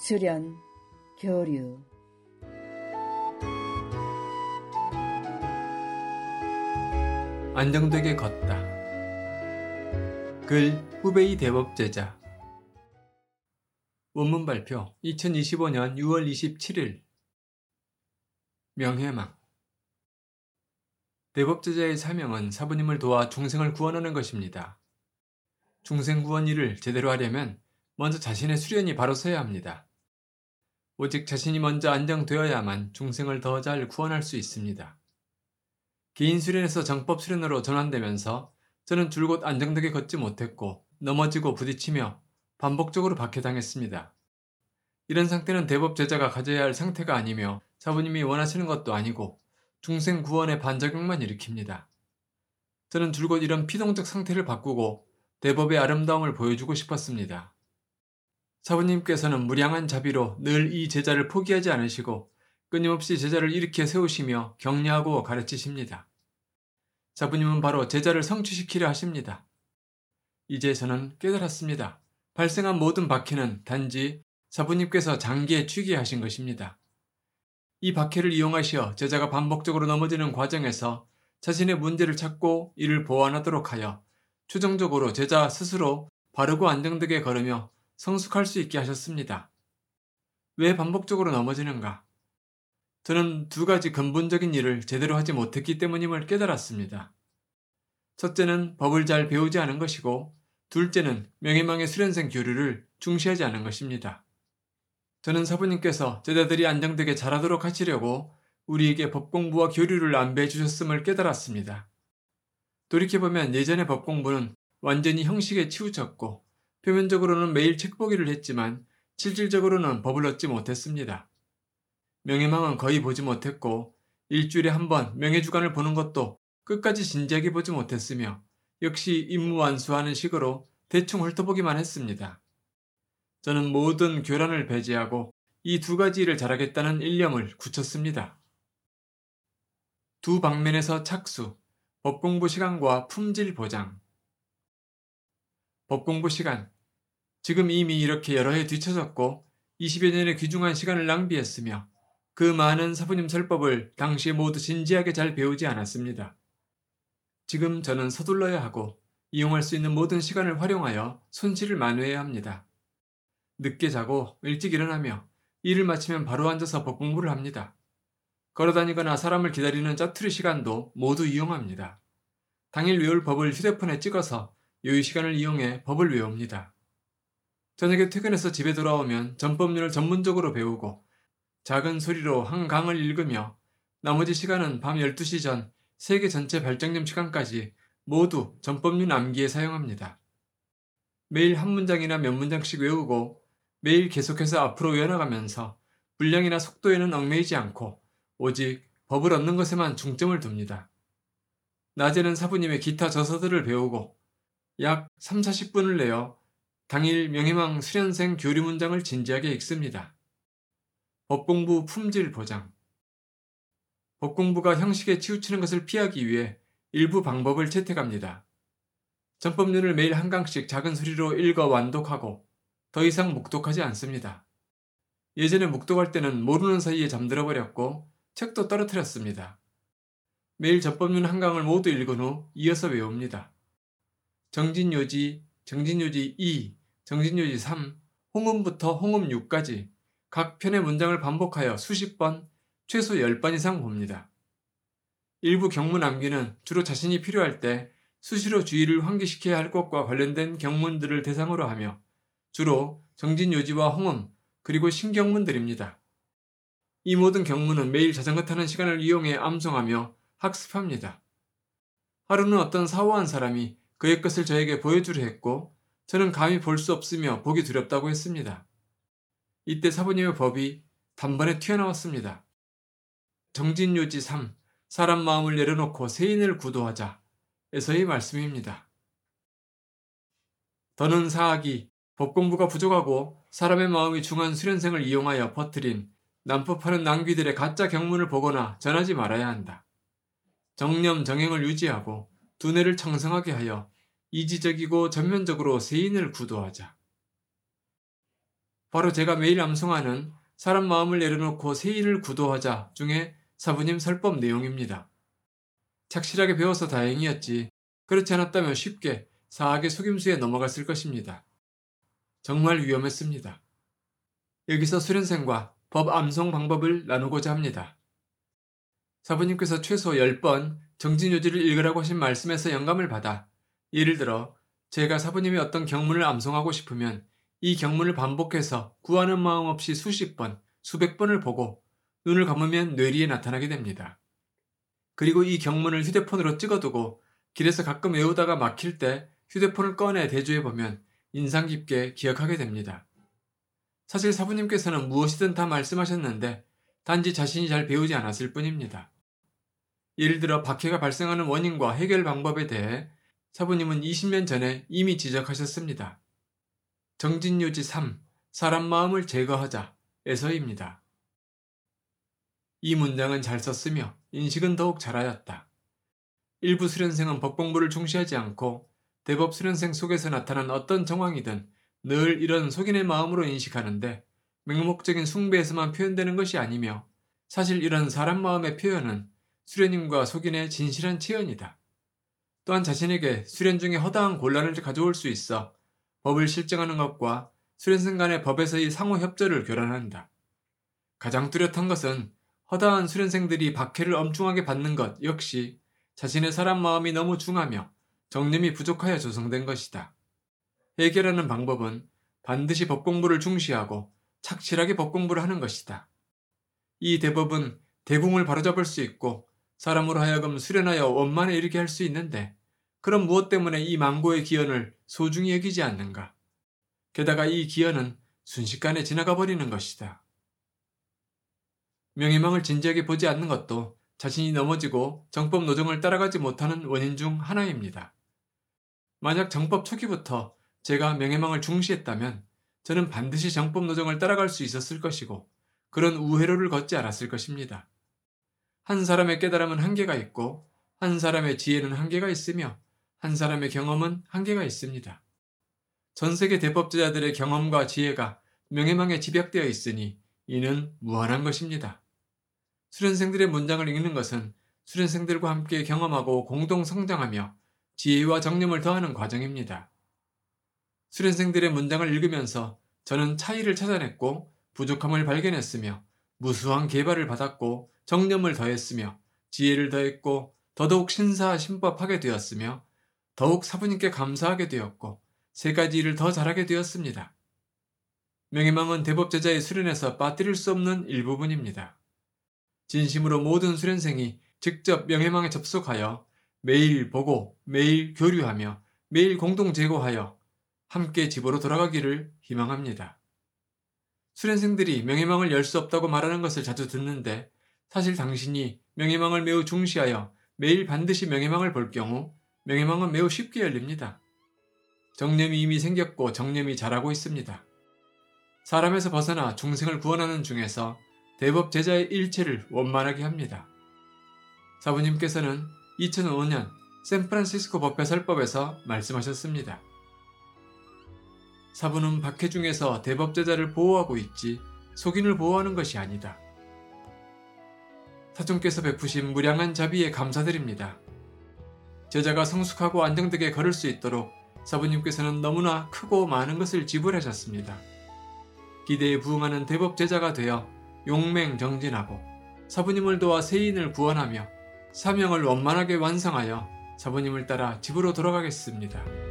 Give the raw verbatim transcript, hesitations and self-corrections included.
수련, 교류. 안정되게 걷다. 글 후베이 대법제자. 원문 발표 이천이십오년 유월 이십칠일. 명해망. 대법제자의 사명은 사부님을 도와 중생을 구원하는 것입니다. 중생 구원 일을 제대로 하려면 먼저 자신의 수련이 바로 서야 합니다. 오직 자신이 먼저 안정되어야만 중생을 더 잘 구원할 수 있습니다. 개인 수련에서 정법 수련으로 전환되면서 저는 줄곧 안정되게 걷지 못했고 넘어지고 부딪히며 반복적으로 박해당했습니다. 이런 상태는 대법제자가 가져야 할 상태가 아니며 사부님이 원하시는 것도 아니고 중생 구원의 반작용만 일으킵니다. 저는 줄곧 이런 피동적 상태를 바꾸고 대법의 아름다움을 보여주고 싶었습니다. 사부님께서는 무량한 자비로 늘 이 제자를 포기하지 않으시고 끊임없이 제자를 일으켜 세우시며 격려하고 가르치십니다. 사부님은 바로 제자를 성취시키려 하십니다. 이제 저는 깨달았습니다. 발생한 모든 박해는 단지 사부님께서 장기에 취게 하신 것입니다. 이 박해를 이용하시어 제자가 반복적으로 넘어지는 과정에서 자신의 문제를 찾고 이를 보완하도록 하여 최종적으로 제자 스스로 바르고 안정되게 걸으며 성숙할 수 있게 하셨습니다. 왜 반복적으로 넘어지는가? 저는 두 가지 근본적인 일을 제대로 하지 못했기 때문임을 깨달았습니다. 첫째는 법을 잘 배우지 않은 것이고 둘째는 명예망의 수련생 교류를 중시하지 않은 것입니다. 저는 사부님께서 제자들이 안정되게 자라도록 하시려고 우리에게 법공부와 교류를 안배해 주셨음을 깨달았습니다. 돌이켜보면 예전의 법공부는 완전히 형식에 치우쳤고 표면적으로는 매일 책보기를 했지만 실질적으로는 법을 얻지 못했습니다. 명예망은 거의 보지 못했고 일주일에 한 번 명예주간을 보는 것도 끝까지 진지하게 보지 못했으며 역시 임무완수하는 식으로 대충 훑어보기만 했습니다. 저는 모든 교란을 배제하고 이 두 가지 일을 잘하겠다는 일념을 굳혔습니다. 두 방면에서 착수, 법공부 시간과 품질 보장. 법공부 시간. 지금 이미 이렇게 여러 해 뒤처졌고 이십여 년의 귀중한 시간을 낭비했으며 그 많은 사부님 설법을 당시 모두 진지하게 잘 배우지 않았습니다. 지금 저는 서둘러야 하고 이용할 수 있는 모든 시간을 활용하여 손실을 만회해야 합니다. 늦게 자고 일찍 일어나며 일을 마치면 바로 앉아서 법 공부를 합니다. 걸어다니거나 사람을 기다리는 짜투리 시간도 모두 이용합니다. 당일 외울 법을 휴대폰에 찍어서 여유 시간을 이용해 법을 외웁니다. 저녁에 퇴근해서 집에 돌아오면 전법률을 전문적으로 배우고 작은 소리로 한 강을 읽으며 나머지 시간은 밤 열두 시 전 세계 전체 발정점 시간까지 모두 전법률 암기에 사용합니다. 매일 한 문장이나 몇 문장씩 외우고 매일 계속해서 앞으로 외워나가면서 분량이나 속도에는 얽매이지 않고 오직 법을 얻는 것에만 중점을 둡니다. 낮에는 사부님의 기타 저서들을 배우고 약 삼사십 분을 내어 당일 명예망 수련생 교류 문장을 진지하게 읽습니다. 법공부 품질 보장. 법공부가 형식에 치우치는 것을 피하기 위해 일부 방법을 채택합니다. 전법률을 매일 한 강씩 작은 소리로 읽어 완독하고 더 이상 묵독하지 않습니다. 예전에 묵독할 때는 모르는 사이에 잠들어 버렸고 책도 떨어뜨렸습니다. 매일 전법률 한 강을 모두 읽은 후 이어서 외웁니다. 정진요지, 정진요지 이, 정진요지 삼, 홍음부터 홍음 육까지 각 편의 문장을 반복하여 수십 번, 최소 열 번 이상 봅니다. 일부 경문 암기는 주로 자신이 필요할 때 수시로 주의를 환기시켜야 할 것과 관련된 경문들을 대상으로 하며 주로 정진요지와 홍음, 그리고 신경문들입니다. 이 모든 경문은 매일 자전거 타는 시간을 이용해 암송하며 학습합니다. 하루는 어떤 사오한 사람이 그의 것을 저에게 보여주려 했고 저는 감히 볼 수 없으며 보기 두렵다고 했습니다. 이때 사부님의 법이 단번에 튀어나왔습니다. 정진요지 삼, 사람 마음을 내려놓고 세인을 구도하자 에서의 말씀입니다. 더는 사학이 법공부가 부족하고 사람의 마음이 중한 수련생을 이용하여 퍼뜨린 난폭하는 낭귀들의 가짜 경문을 보거나 전하지 말아야 한다. 정념 정행을 유지하고 두뇌를 청성하게 하여 이지적이고 전면적으로 세인을 구도하자. 바로 제가 매일 암송하는 사람 마음을 내려놓고 세인을 구도하자 중에 사부님 설법 내용입니다. 착실하게 배워서 다행이었지 그렇지 않았다면 쉽게 사악의 속임수에 넘어갔을 것입니다. 정말 위험했습니다. 여기서 수련생과 법 암송 방법을 나누고자 합니다. 사부님께서 최소 십 번 정진요지를 읽으라고 하신 말씀에서 영감을 받아 예를 들어 제가 사부님이 어떤 경문을 암송하고 싶으면 이 경문을 반복해서 구하는 마음 없이 수십 번, 수백 번을 보고 눈을 감으면 뇌리에 나타나게 됩니다. 그리고 이 경문을 휴대폰으로 찍어두고 길에서 가끔 외우다가 막힐 때 휴대폰을 꺼내 대조해보면 인상 깊게 기억하게 됩니다. 사실 사부님께서는 무엇이든 다 말씀하셨는데 단지 자신이 잘 배우지 않았을 뿐입니다. 예를 들어 박해가 발생하는 원인과 해결 방법에 대해 사부님은 이십 년 전에 이미 지적하셨습니다. 정진요지 삼. 사람 마음을 제거하자 에서입니다. 이 문장은 잘 썼으며 인식은 더욱 잘하였다. 일부 수련생은 법공부를 중시하지 않고 대법 수련생 속에서 나타난 어떤 정황이든 늘 이런 속인의 마음으로 인식하는데 맹목적인 숭배에서만 표현되는 것이 아니며 사실 이런 사람 마음의 표현은 수련인과 속인의 진실한 체현이다. 또한 자신에게 수련 중에 허다한 곤란을 가져올 수 있어 법을 실증하는 것과 수련생 간의 법에서의 상호 협조를 교란한다. 가장 뚜렷한 것은 허다한 수련생들이 박해를 엄중하게 받는 것 역시 자신의 사람 마음이 너무 중하며 정념이 부족하여 조성된 것이다. 해결하는 방법은 반드시 법공부를 중시하고 착실하게 법공부를 하는 것이다. 이 대법은 대궁을 바로잡을 수 있고 사람으로 하여금 수련하여 원만에 이르게 할 수 있는데 그럼 무엇 때문에 이 망고의 기연을 소중히 여기지 않는가? 게다가 이 기연은 순식간에 지나가 버리는 것이다. 명예망을 진지하게 보지 않는 것도 자신이 넘어지고 정법 노정을 따라가지 못하는 원인 중 하나입니다. 만약 정법 초기부터 제가 명예망을 중시했다면 저는 반드시 정법 노정을 따라갈 수 있었을 것이고 그런 우회로를 걷지 않았을 것입니다. 한 사람의 깨달음은 한계가 있고 한 사람의 지혜는 한계가 있으며 한 사람의 경험은 한계가 있습니다. 전 세계 대법제자들의 경험과 지혜가 명예망에 집약되어 있으니 이는 무한한 것입니다. 수련생들의 문장을 읽는 것은 수련생들과 함께 경험하고 공동 성장하며 지혜와 정념을 더하는 과정입니다. 수련생들의 문장을 읽으면서 저는 차이를 찾아냈고 부족함을 발견했으며 무수한 개발을 받았고 정념을 더했으며 지혜를 더했고 더더욱 신사신법하게 되었으며 더욱 사부님께 감사하게 되었고 세 가지 일을 더 잘하게 되었습니다. 명예망은 대법제자의 수련에서 빠뜨릴 수 없는 일부분입니다. 진심으로 모든 수련생이 직접 명예망에 접속하여 매일 보고 매일 교류하며 매일 공동 제고하여 함께 집으로 돌아가기를 희망합니다. 수련생들이 명예망을 열 수 없다고 말하는 것을 자주 듣는데 사실 당신이 명예망을 매우 중시하여 매일 반드시 명예망을 볼 경우 명예망은 매우 쉽게 열립니다. 정념이 이미 생겼고 정념이 자라고 있습니다. 사람에서 벗어나 중생을 구원하는 중에서 대법 제자의 일체를 원만하게 합니다. 사부님께서는 이천오 년 샌프란시스코 법회설법에서 말씀하셨습니다. 사부는 박해 중에서 대법 제자를 보호하고 있지 속인을 보호하는 것이 아니다. 사존께서 베푸신 무량한 자비에 감사드립니다. 제자가 성숙하고 안정되게 걸을 수 있도록 사부님께서는 너무나 크고 많은 것을 지불하셨습니다. 기대에 부응하는 대법 제자가 되어 용맹정진하고 사부님을 도와 세인을 구원하며 사명을 원만하게 완성하여 사부님을 따라 집으로 돌아가겠습니다.